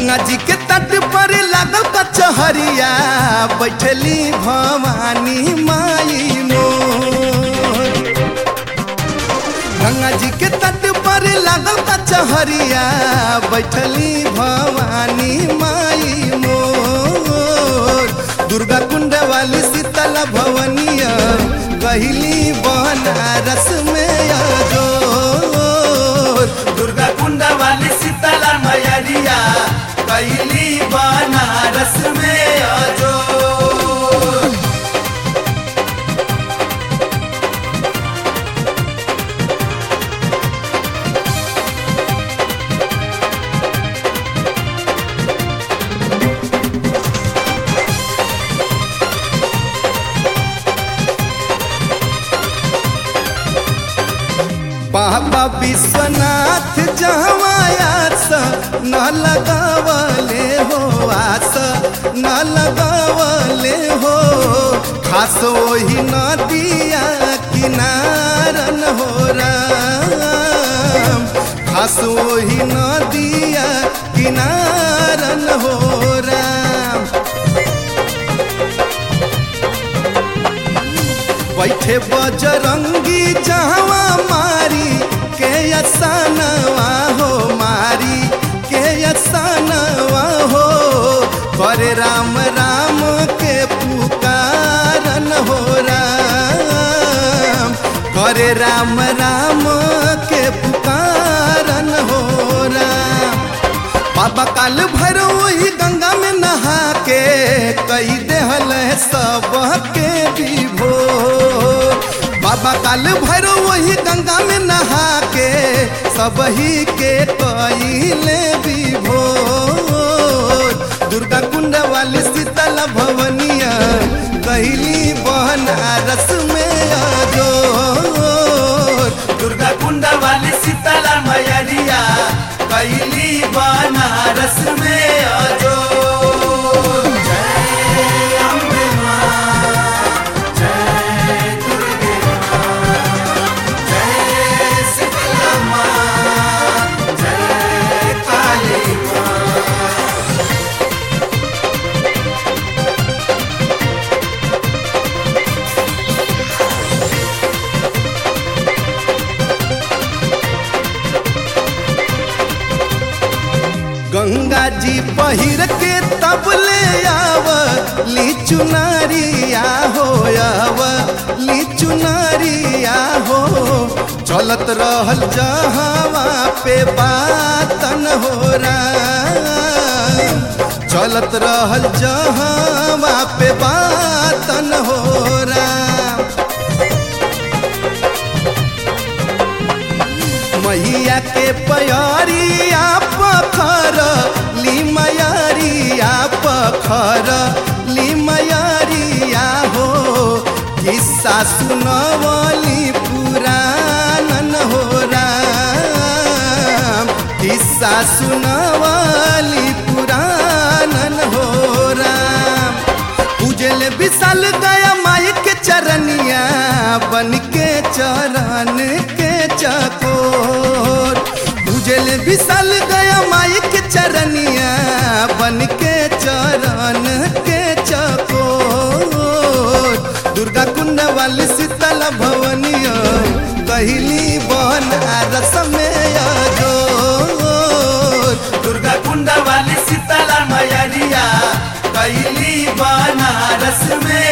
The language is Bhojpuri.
गंगा जी के तट पर लागल कचहरिया बैठली भवानी माई मोर। गंगा जी के तट पर लागल कचहरिया बैठली भवानी माई मोर। दुर्गा कुंड वाली शीतला भवनिया गहिली बनारस में जोर। दुर्गा कुंड वाली शीतला मैरिया गहिली बनारस में जोर। बाबा विश्वनाथ जहवायास न लगावले हो आस न लगावले हो। खास वही नदिया किनारन हो राम। खास वही नदिया किनारन हो राम। बैठे बजरंगी जहवा मारी के असानवा हो मारी के असानवा हो। करे राम राम के पुकारन हो राम। करे राम राम के पुकारन हो राम। बाबा काल भर वही गंगा में नहा के कई देहल सबके विभोर। बाबा काल भर वही गंगा में नहा के सबही के कईले विभोर। दुर्गा कुंड वाली शीतला भवनिया गहिली बनारस में जोर। दुर्गा कुंड वाली शीतला मैरिया गहिली बनारस में जोर। गंगा जी पहिर के तब ले आव ली चुनरिया हो आव ली चुनरिया हो। चलत रहल जहवा पे बातन हो राम। चलत रहल जहवा पे बातन हो राम। मैया के प्यारिया पखर ली मैरिया पखर ली मैरिया हो। किस्सा सुनवली पुराणन हो राम। किस्सा सुनवली पुराणन हो राम। पूजल विशाल गया माई के चरनिया बन के चरण के चकोर। पूजल विशाल गया माई के चरनिया बन के चरण के चकोर। दुर्गा कुंड वाली शीतला भवनिया गहिली बनारस में जोर। दुर्गा कुंड वाली शीतला मैरिया गहिली बनारस में